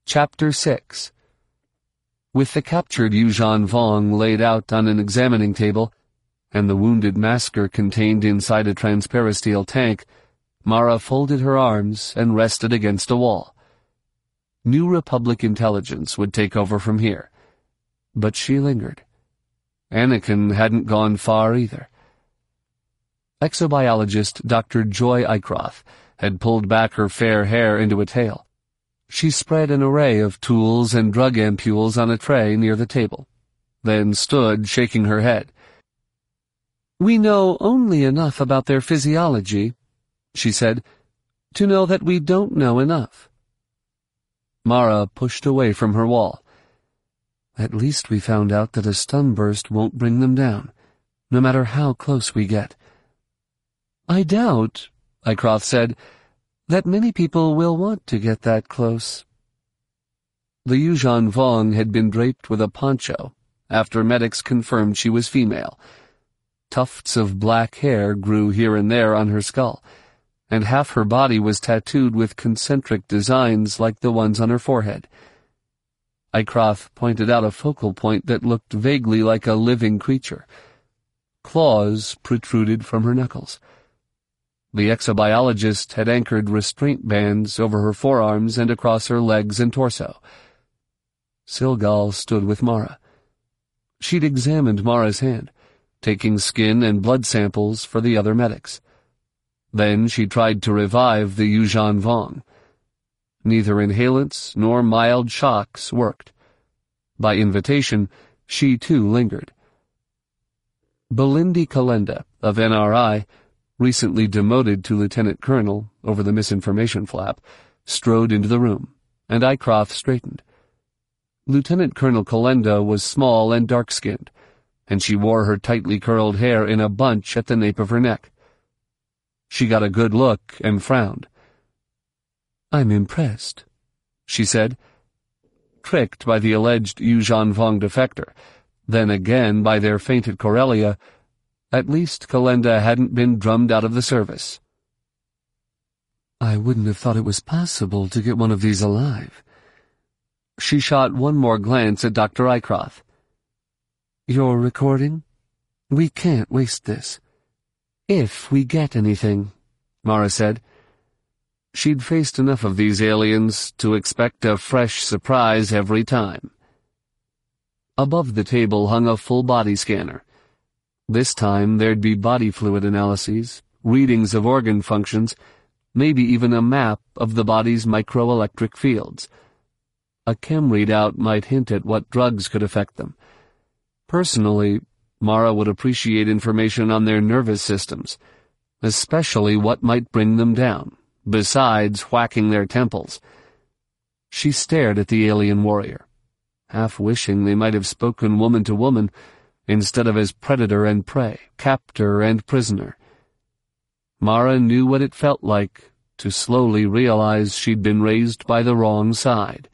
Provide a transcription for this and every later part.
Chapter 6. With the captured Yuuzhan Vong laid out on an examining table, and the wounded masker contained inside a transparasteel tank, Mara folded her arms and rested against a wall. New Republic intelligence would take over from here. But she lingered. Anakin hadn't gone far either. Exobiologist Dr. Joy Eichroth had pulled back her fair hair into a tail. She spread an array of tools and drug ampules on a tray near the table, then stood shaking her head. "We know only enough about their physiology," she said, "to know that we don't know enough." Mara pushed away from her wall. "At least we found out that a stun burst won't bring them down, no matter how close we get." "I doubt," Eichroth said, "that many people will want to get that close." The Yuuzhan Vong had been draped with a poncho after medics confirmed she was female. Tufts of black hair grew here and there on her skull, and half her body was tattooed with concentric designs like the ones on her forehead. Eichroth pointed out a focal point that looked vaguely like a living creature. Claws protruded from her knuckles. The exobiologist had anchored restraint bands over her forearms and across her legs and torso. Silgal stood with Mara. She'd examined Mara's hand, taking skin and blood samples for the other medics. Then she tried to revive the Yuuzhan Vong. Neither inhalants nor mild shocks worked. By invitation, she too lingered. Belindi Kalenda of NRI, recently demoted to lieutenant colonel over the misinformation flap, strode into the room, and Eichroth straightened. Lieutenant Colonel Kalenda was small and dark-skinned, and she wore her tightly curled hair in a bunch at the nape of her neck. She got a good look and frowned. "I'm impressed," she said. Tricked by the alleged Yuuzhan Vong defector, then again by their fainted Corellia, at least Kalenda hadn't been drummed out of the service. "I wouldn't have thought it was possible to get one of these alive." She shot one more glance at Dr. Eichroth. "You're recording? We can't waste this." "If we get anything," Mara said. She'd faced enough of these aliens to expect a fresh surprise every time. Above the table hung a full-body scanner. This time there'd be body fluid analyses, readings of organ functions, maybe even a map of the body's microelectric fields. A chem readout might hint at what drugs could affect them. Personally, Mara would appreciate information on their nervous systems, especially what might bring them down, besides whacking their temples. She stared at the alien warrior, half wishing they might have spoken woman to woman, instead of as predator and prey, captor and prisoner. Mara knew what it felt like to slowly realize she'd been raised by the wrong side.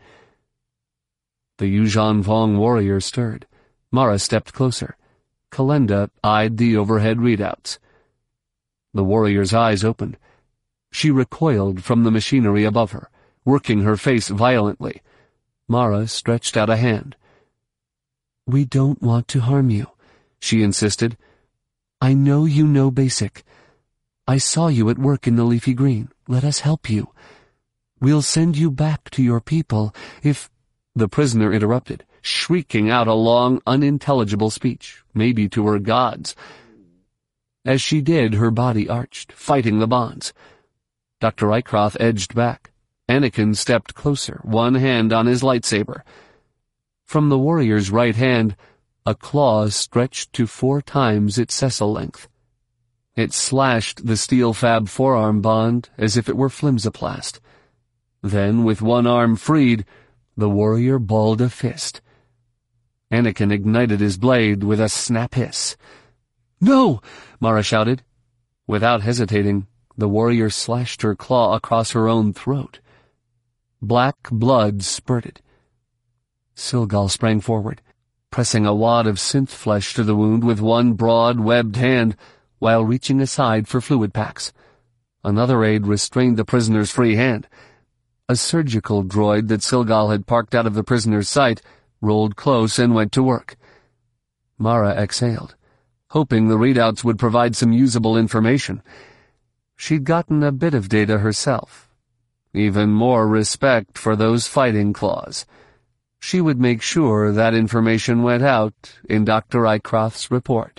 The Yuuzhan Vong warrior stirred. Mara stepped closer. Kalenda eyed the overhead readouts. The warrior's eyes opened. She recoiled from the machinery above her, working her face violently. Mara stretched out a hand. "We don't want to harm you," she insisted. "I know you know basic. I saw you at work in the Leafy Green. Let us help you. We'll send you back to your people if—" The prisoner interrupted, shrieking out a long, unintelligible speech, maybe to her gods. As she did, her body arched, fighting the bonds. Dr. Eichroth edged back. Anakin stepped closer, one hand on his lightsaber. From the warrior's right hand, a claw stretched to 4 times its sessile length. It slashed the steel fab forearm bond as if it were flimsoplast. Then, with one arm freed, the warrior balled a fist. Anakin ignited his blade with a snap hiss. "No!" Mara shouted. Without hesitating, the warrior slashed her claw across her own throat. Black blood spurted. Silgal sprang forward, pressing a wad of synth flesh to the wound with one broad, webbed hand, while reaching aside for fluid packs. Another aide restrained the prisoner's free hand. A surgical droid that Silgal had parked out of the prisoner's sight rolled close and went to work. Mara exhaled, hoping the readouts would provide some usable information. She'd gotten a bit of data herself. Even more respect for those fighting claws. She would make sure that information went out in Dr. Rycroft's report.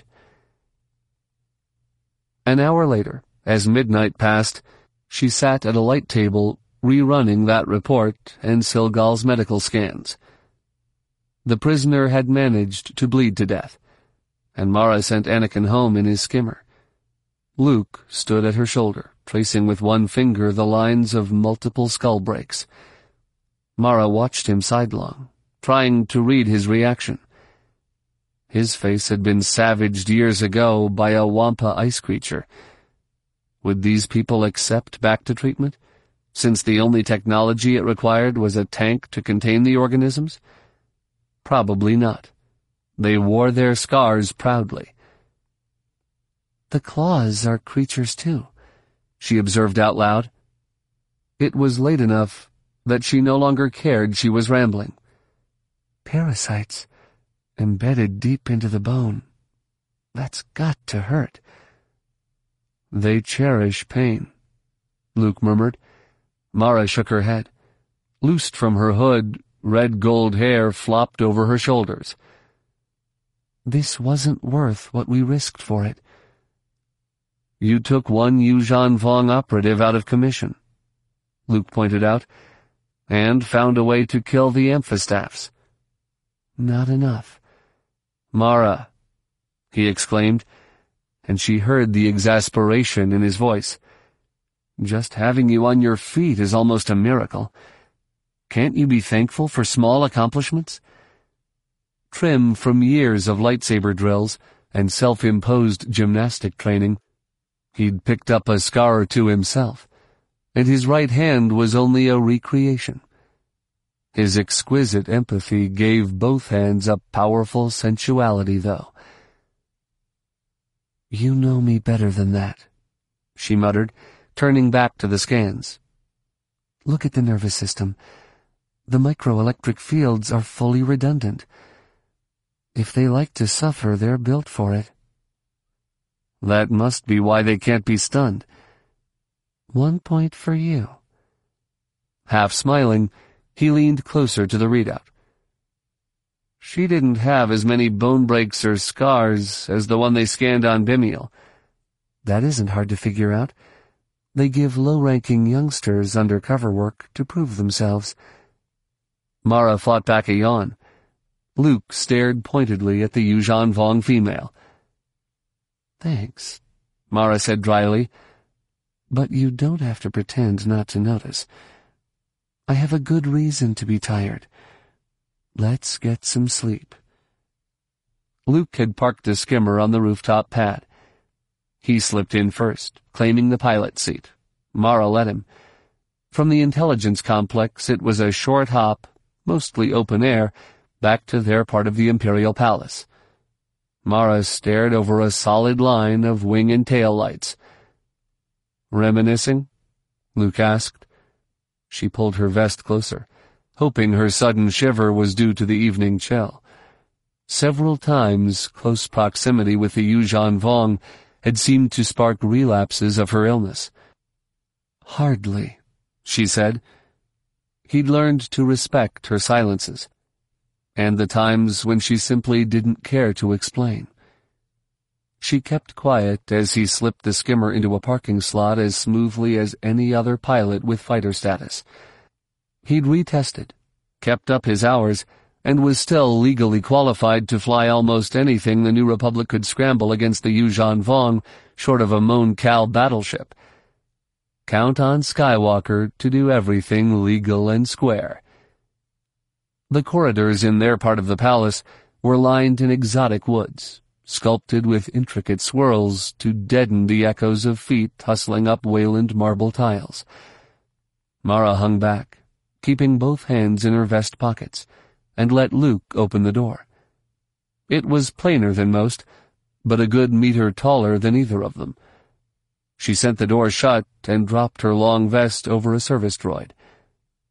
An hour later, as midnight passed, she sat at a light table rerunning that report and Silgal's medical scans. The prisoner had managed to bleed to death, and Mara sent Anakin home in his skimmer. Luke stood at her shoulder, tracing with one finger the lines of multiple skull breaks. Mara watched him sidelong, trying to read his reaction. His face had been savaged years ago by a Wampa ice creature. Would these people accept back to treatment, since the only technology it required was a tank to contain the organisms? Probably not. They wore their scars proudly. "The claws are creatures too," she observed out loud. It was late enough that she no longer cared she was rambling. "Parasites, embedded deep into the bone. That's got to hurt." "They cherish pain," Luke murmured. Mara shook her head. Loosed from her hood, red gold hair flopped over her shoulders. "This wasn't worth what we risked for it." "You took one Yuuzhan Vong operative out of commission," Luke pointed out, "and found a way to kill the amphistaffs." "Not enough." "Mara," he exclaimed, and she heard the exasperation in his voice. "Just having you on your feet is almost a miracle. Can't you be thankful for small accomplishments?" Trim from years of lightsaber drills and self-imposed gymnastic training, he'd picked up a scar or two himself, and his right hand was only a recreation. His exquisite empathy gave both hands a powerful sensuality, though. "You know me better than that," she muttered, turning back to the scans. "Look at the nervous system. The microelectric fields are fully redundant. If they like to suffer, they're built for it." "That must be why they can't be stunned." 1 point for you." Half smiling, he leaned closer to the readout. She didn't have as many bone breaks or scars as the one they scanned on Bimial. That isn't hard to figure out. They give low-ranking youngsters undercover work to prove themselves. Mara fought back a yawn. Luke stared pointedly at the Yuuzhan Vong female. "Thanks," Mara said dryly, "but you don't have to pretend not to notice. I have a good reason to be tired. Let's get some sleep." Luke had parked the skimmer on the rooftop pad. He slipped in first, claiming the pilot's seat. Mara let him. From the intelligence complex, it was a short hop, mostly open air, back to their part of the Imperial Palace. Mara stared over a solid line of wing and tail lights. "Reminiscing?" Luke asked. She pulled her vest closer, hoping her sudden shiver was due to the evening chill. Several times, close proximity with the Yuuzhan Vong had seemed to spark relapses of her illness. "Hardly," she said. He'd learned to respect her silences, and the times when she simply didn't care to explain. She kept quiet as he slipped the skimmer into a parking slot as smoothly as any other pilot with fighter status. He'd retested, kept up his hours, and was still legally qualified to fly almost anything the New Republic could scramble against the Yuuzhan Vong, short of a Mon Cal battleship. Count on Skywalker to do everything legal and square. The corridors in their part of the palace were lined in exotic woods, sculpted with intricate swirls to deaden the echoes of feet hustling up Wayland marble tiles. Mara hung back, keeping both hands in her vest pockets, and let Luke open the door. It was plainer than most, but a good meter taller than either of them. She sent the door shut and dropped her long vest over a service droid.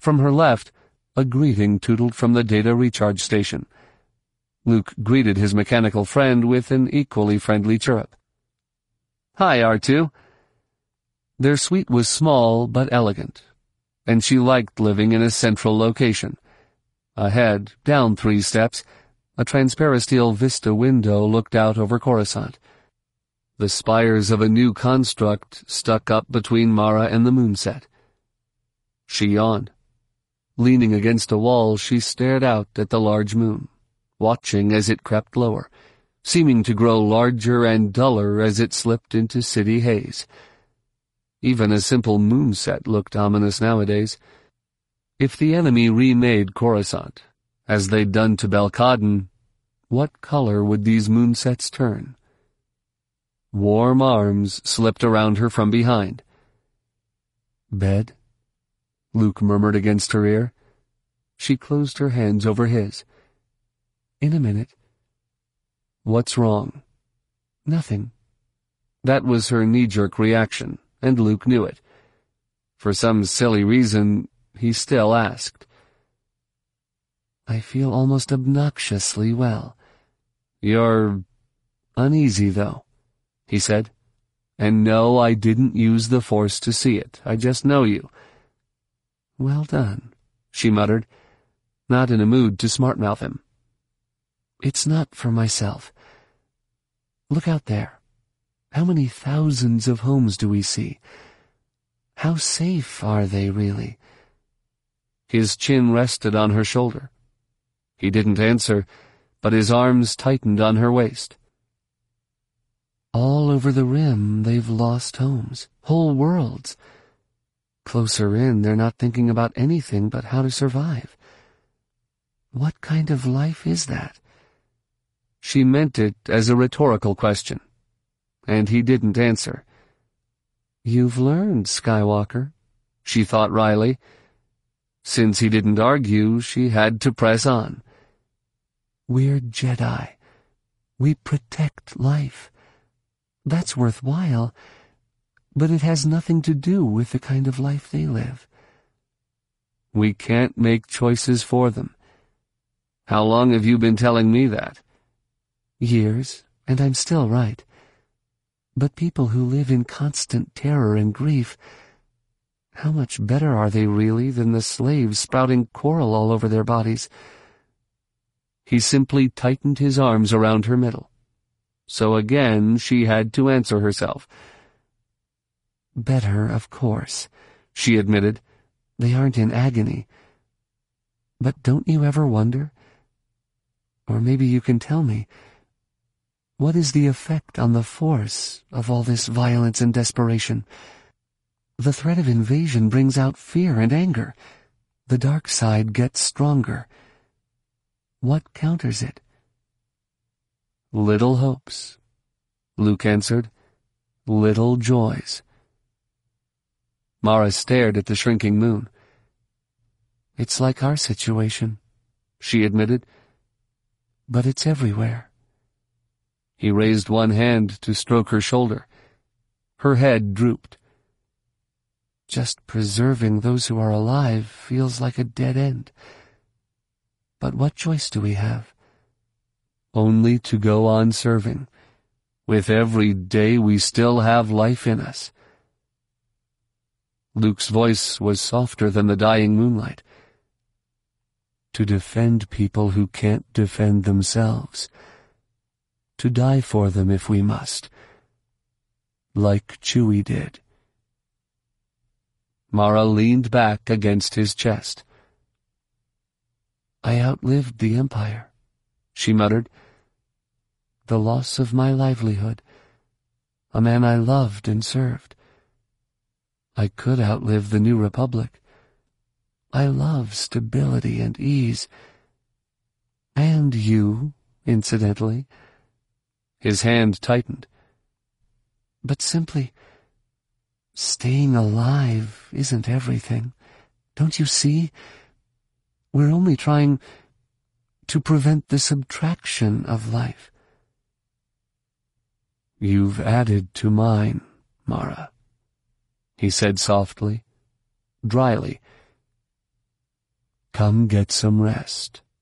From her left, a greeting tootled from the data recharge station. Luke greeted his mechanical friend with an equally friendly chirrup. "Hi, R2." Their suite was small but elegant, and she liked living in a central location. Ahead, down 3 steps, a transparisteel vista window looked out over Coruscant. The spires of a new construct stuck up between Mara and the moonset. She yawned. Leaning against a wall, she stared out at the large moon, watching as it crept lower, seeming to grow larger and duller as it slipped into city haze. Even a simple moonset looked ominous nowadays. If the enemy remade Coruscant, as they'd done to Belkadon, what color would these moonsets turn? Warm arms slipped around her from behind. "Bed?" Luke murmured against her ear. She closed her hands over his. "In a minute." "What's wrong?" "Nothing." That was her knee-jerk reaction, and Luke knew it. For some silly reason, he still asked. "I feel almost obnoxiously well." "You're uneasy, though," he said. "And no, I didn't use the Force to see it. I just know you." "Well done," she muttered, not in a mood to smart-mouth him. "It's not for myself. Look out there. How many thousands of homes do we see? How safe are they, really?" His chin rested on her shoulder. He didn't answer, but his arms tightened on her waist. "All over the rim, they've lost homes, whole worlds. Closer in, they're not thinking about anything but how to survive. What kind of life is that?" She meant it as a rhetorical question, and he didn't answer. "You've learned, Skywalker," she thought wryly. Since he didn't argue, she had to press on. "We're Jedi. We protect life. That's worthwhile, but it has nothing to do with the kind of life they live." "We can't make choices for them. How long have you been telling me that?" "Years, and I'm still right. But people who live in constant terror and grief, how much better are they really than the slaves sprouting coral all over their bodies?" He simply tightened his arms around her middle. So again she had to answer herself. "Better, of course," she admitted. "They aren't in agony. But don't you ever wonder? Or maybe you can tell me, what is the effect on the Force of all this violence and desperation? The threat of invasion brings out fear and anger. The dark side gets stronger. What counters it?" "Little hopes," Luke answered. "Little joys." Mara stared at the shrinking moon. "It's like our situation," she admitted. "But it's everywhere." He raised one hand to stroke her shoulder. Her head drooped. "Just preserving those who are alive feels like a dead end. But what choice do we have?" "Only to go on serving. With every day we still have life in us." Luke's voice was softer than the dying moonlight. "To defend people who can't defend themselves. To die for them if we must. Like Chewie did." Mara leaned back against his chest. "I outlived the Empire," she muttered. "The loss of my livelihood, a man I loved and served. I could outlive the New Republic. I love stability and ease. And you, incidentally." His hand tightened. "But simply staying alive isn't everything. Don't you see? We're only trying to prevent the subtraction of life." "You've added to mine, Mara," he said softly, dryly. Come get some rest.